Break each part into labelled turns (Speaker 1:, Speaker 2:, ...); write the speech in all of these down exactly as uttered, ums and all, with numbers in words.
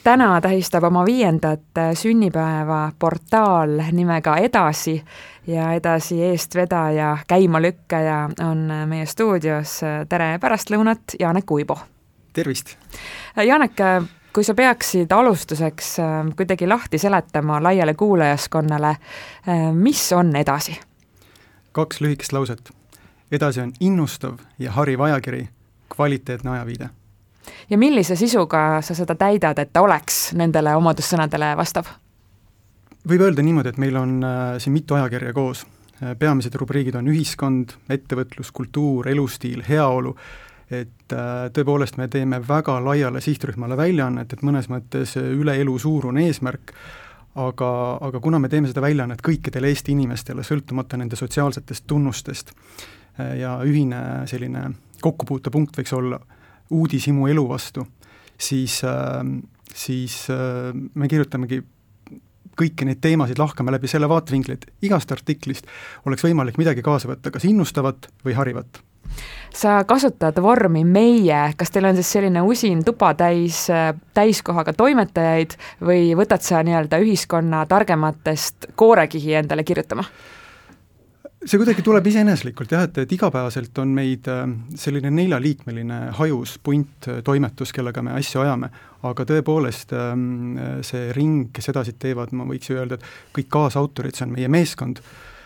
Speaker 1: Täna tähistab oma viiendat sünnipäeva portaal nimega Edasi ja Edasi eestvedaja, käimalükkaja on meie stuudios. Tere pärastlõunat, Janek Uibo.
Speaker 2: Tervist!
Speaker 1: Janek, kui sa peaksid alustuseks kuidagi lahti seletama laiale kuulajaskonnale, mis on Edasi?
Speaker 2: Kaks lühikest lauset. Edasi on innustav ja hariv ajakiri, kvaliteetne ajaviide.
Speaker 1: Ja millise sisuga sa seda täidad, et ta oleks nendele omadussõnadele vastav?
Speaker 2: Võib öelda niimoodi, et meil on äh, siin mitu ajakirja koos. Peamised rubriigid on ühiskond, ettevõtlus, kultuur, elustiil, heaolu, et äh, tõepoolest me teeme väga laiale sihtrühmale väljaannet, et mõnes mõttes üle elu suurune eesmärk, aga, aga kuna me teeme seda väljaannet kõikidele Eesti inimestele, sõltumata nende sotsiaalsetest tunnustest äh, ja ühine selline kokkupuutepunkt võiks olla uudishimu elu vastu, siis, äh, siis äh, me kirjutamegi kõiki neid teemasid lahkame läbi selle vaatevinkli, et igast artiklist oleks võimalik midagi kaasa võtta, kas innustavat või harivat.
Speaker 1: Sa kasutad vormi meie, kas teil on siis selline usin tuba täis, täiskohaga toimetajaid või võtad sa nii-öelda ühiskonna targematest koorekihi endale kirjutama?
Speaker 2: See kuidagi tuleb iseeneslikult jah, et, et igapäevaselt on meid selline neljaliikmeline hajus punt toimetus, kellega me asju ajame, aga tõepoolest see ring, kes edasi teevad, ma võiks ju öelda, et kõik kaasautorid, see on meie meeskond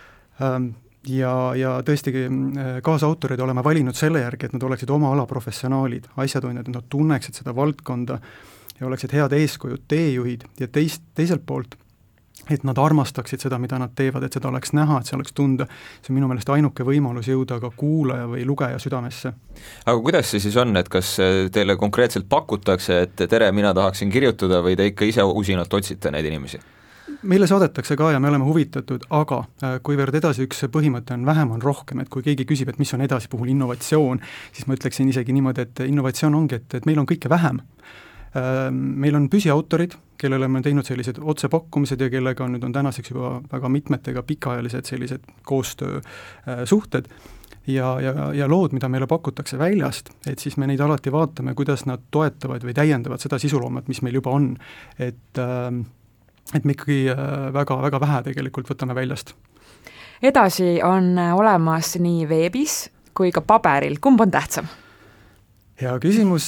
Speaker 2: ja, ja tõesti kaasautorid oleme valinud selle järgi, et nad oleksid oma ala professionaalid, asjatundjad, nad tunneksid seda valdkonda ja oleksid head eeskujud, teejuhid ja teist, teiselt poolt et nad armastaksid seda, mida nad teevad, et seda oleks näha, et see oleks tunda. See on minu meelest ainuke võimalus jõuda ka kuulaja või lugeja südamesse.
Speaker 3: Aga kuidas see siis on, et kas teile konkreetselt pakutakse, et tere, mina tahaksin kirjutada või te ikka ise usinalt otsite neid inimesi?
Speaker 2: Meile saadetakse ka ja me oleme huvitatud, aga kuivõrd edasi üks põhimõte on vähem on rohkem, et kui keegi küsib, et mis on edasi puhul innovatsioon, siis ma ütleksin isegi niimoodi, et innovatsioon ongi, et, et meil on kõike vähem. Meil on püsiautorid, kellele me teinud sellised otsepakkumised ja kellega on, nüüd on tänaseks juba väga mitmetega pikaajalised sellised koostöösuhted ja, ja, ja lood, mida meile pakutakse väljast, et siis me neid alati vaatame, kuidas nad toetavad või täiendavad seda sisuloomet, mis meil juba on. Et, et me ikkagi väga, väga vähe tegelikult võtame väljast.
Speaker 1: Edasi on olemas nii veebis kui ka paberil. Kumb on tähtsam?
Speaker 2: Hea küsimus,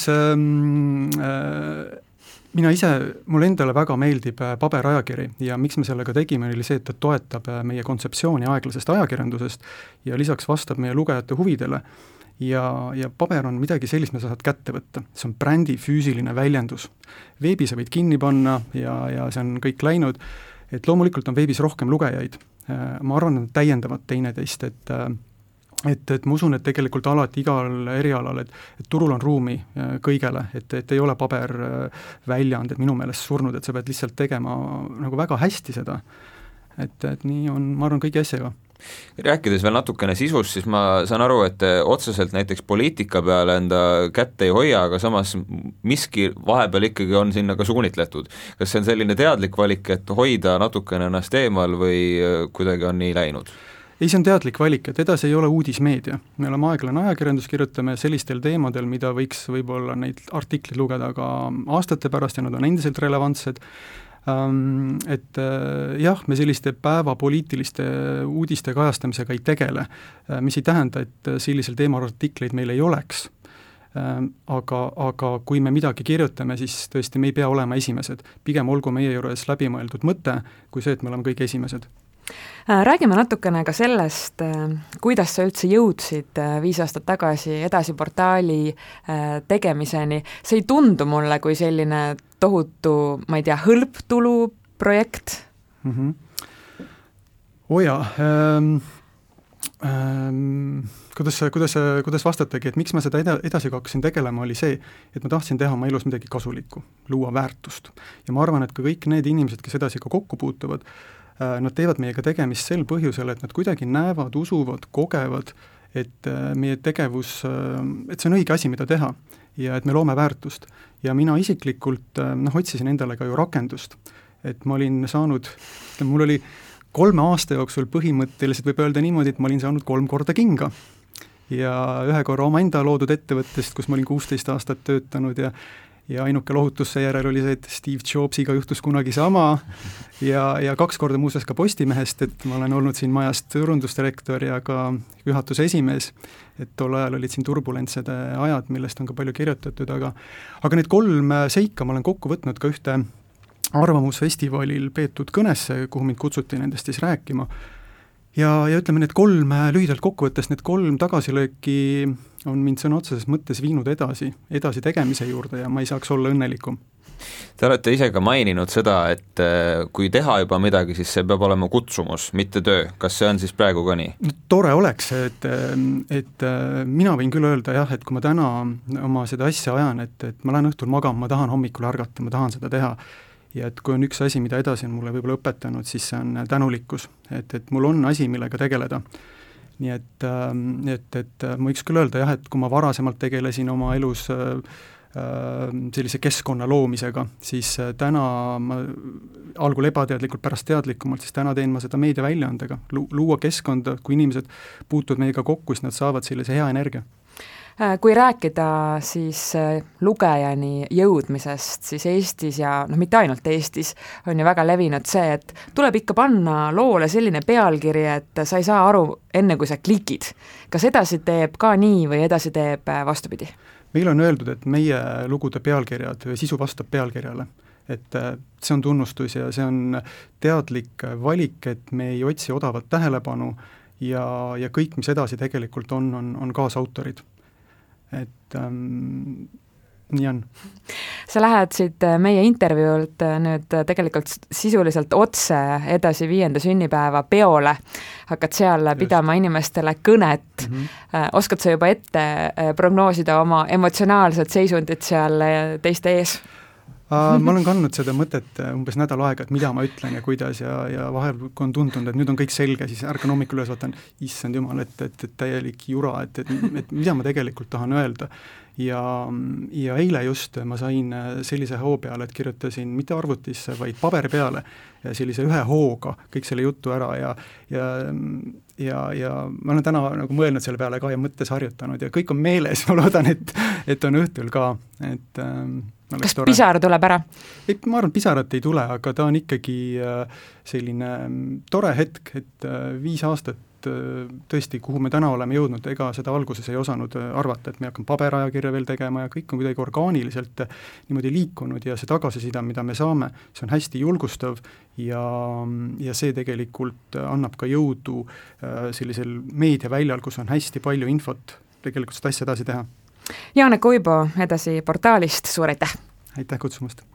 Speaker 2: mina ise, mulle endale väga meeldib paberajakiri ja miks me sellega tegime, oli see, et ta toetab meie kontseptsiooni aeglasest ajakirjandusest ja lisaks vastab meie lugejate huvidele ja, ja paber on midagi sellist, mida sa saad kätte võtta, see on brändi füüsiline väljendus. Veebi sa võid kinni panna ja, ja see on kõik läinud, et loomulikult on veebis rohkem lugejaid, ma arvan, et täiendavad teineteist, et Et, et ma usun, et tegelikult alati igal erialal, et, et turul on ruumi kõigele, et, et ei ole paber väljaanded minu meelest surnud, et sa pead lihtsalt tegema nagu väga hästi seda. Et, et nii on, ma arvan, kõigi asjaga.
Speaker 3: Rääkides veel natukene sisust, siis ma saan aru, et otseselt näiteks poliitika peale enda kätte ei hoia, aga samas miski vahepeal ikkagi on sinna ka suunitletud. Kas see on selline teadlik valik, et hoida natukene ennast eemal või kuidagi on nii läinud?
Speaker 2: Ei, see on teadlik valik, et edasi ei ole uudismeedia. Me oleme aeglane ajakirjandus, kirjutame sellistel teemadel, mida võiks võib-olla neid artiklid lugeda ka aastate pärast ja nad on endiselt relevantsed. Et jah, me selliste päevapoliitiliste uudiste kajastamisega ei tegele, mis ei tähenda, et sellisel teemal artikleid meil ei oleks. Aga, aga kui me midagi kirjutame, siis tõesti me ei pea olema esimesed. Pigem olgu meie juures läbimõeldud mõte, kui see, et me oleme kõik esimesed.
Speaker 1: Räägime natukene ka sellest, kuidas sa üldse jõudsid viis aastat tagasi Edasi portaali tegemiseni. See ei tundu mulle kui selline tohutu, ma ei tea, hõlptulu projekt.
Speaker 2: Mm-hmm. Oja, ähm, ähm, kuidas, kuidas, kuidas vastatagi, et miks ma seda edasi hakkasin tegelema, oli see, et ma tahtsin teha oma elus midagi kasulikku, luua väärtust. Ja ma arvan, et ka kõik need inimesed, kes edasi ka kokku puutuvad, nad teevad meiega tegemist sel põhjusel, et nad kuidagi näevad, usuvad, kogevad, et meie tegevus, et see on õige asi, mida teha ja et me loome väärtust. Ja mina isiklikult noh, otsisin endale ka ju rakendust, et ma olin saanud, mul oli kolme aasta jooksul põhimõtteliselt võib öelda niimoodi, et ma olin saanud kolm korda kinga ja ühe korra oma enda loodud ettevõttest, kus ma olin kuusteist aastat töötanud ja ja ainuke lohutus seejärel oli see, et Steve Jobsiga juhtus kunagi sama ja, ja kaks korda muuseas ka Postimehest, et ma olen olnud siin majast turundusdirektor ja ka juhatuse esimees, et tol ajal olid siin turbulentsed ajad, millest on ka palju kirjutatud, aga aga need kolm seika ma olen kokku võtnud ka ühte arvamusfestivalil peetud kõnesse, kuhu mind kutsuti nendest siis rääkima. Ja, ja ütleme, need kolm lühidalt kokkuvõttes, need kolm tagasilööki on mind sõna otseses mõttes viinud edasi, edasi tegemise juurde ja ma ei saaks olla õnnelikum.
Speaker 3: Te olete ise ka maininud seda, et kui teha juba midagi, siis see peab olema kutsumus, mitte töö. Kas see on siis praegu ka nii?
Speaker 2: No, tore oleks, et, et mina võin küll öelda jah, et kui ma täna oma seda asja ajan, et, et ma lähen õhtul magama, ma tahan hommikul ärgata, ma tahan seda teha. Ja et kui on üks asi, mida edasi on mulle võib-olla õpetanud, siis see on tänulikkus, et, et mul on asi, millega tegeleda. Nii et, et, et ma võiks küll öelda jah, et kui ma varasemalt tegelesin oma elus äh, sellise keskkonna loomisega, siis täna ma algul ebateadlikult, pärast teadlikumalt, siis täna teen ma seda meediaväljaandega, luua keskkonda, kui inimesed puutuvad meiega kokku, siis nad saavad sellise hea energia.
Speaker 1: Kui rääkida siis lugejani jõudmisest, siis Eestis ja noh, mitte ainult Eestis, on ju väga levinud see, et tuleb ikka panna loole selline pealkiri, et sa ei saa aru enne, kui sa klikid. Kas edasi teeb ka nii või edasi teeb vastupidi?
Speaker 2: Meil on öeldud, et meie lugude pealkirjad, sisu vastab pealkirjale. Et see on tunnustus ja see on teadlik valik, et me ei otsi odavat tähelepanu ja, ja kõik, mis edasi tegelikult on, on, on kaasautorid. Et ähm, nii on.
Speaker 1: Sa lähed siit meie intervjuult nüüd tegelikult sisuliselt otse edasi viienda sünnipäeva peole, hakkad seal Just. pidama inimestele kõnet. Mm-hmm. Oskad sa juba ette prognoosida oma emotsionaalset seisundit seal teiste ees?
Speaker 2: Uh, ma olen kandnud seda mõtet umbes nädal aega, et mida ma ütlen ja kuidas ja, ja vahel on tundunud, et nüüd on kõik selge, siis ärkan hommikul üles, vaatan, issand jumal, et, et, et täielik jura, et, et, et mida ma tegelikult tahan öelda. Ja, ja eile just ma sain sellise hoo peale, et kirjutasin mitte arvutisse, vaid paberi peale ja sellise ühe hooga kõik selle jutu ära ja, ja, ja, ja ma olen täna nagu mõelnud selle peale ka ja mõttes harjutanud ja kõik on meeles, ma loodan, et, et on õhtul ka, et ähm,
Speaker 1: kas tore. Pisar tuleb ära?
Speaker 2: Et ma arvan, et pisarat ei tule, aga ta on ikkagi selline tore hetk, et viis aastat tõesti, kuhu me täna oleme jõudnud, ega seda alguses ei osanud arvata, et me hakkame paberajakirja veel tegema ja kõik on kuidagi orgaaniliselt niimoodi liikunud ja see tagasisida, mida me saame, see on hästi julgustav ja, ja see tegelikult annab ka jõudu sellisel meediaväljal, kus on hästi palju infot tegelikult seda asja edasi teha.
Speaker 1: Janek Uibo edasi portaalist, suur aitäh!
Speaker 2: Aitäh kutsumast!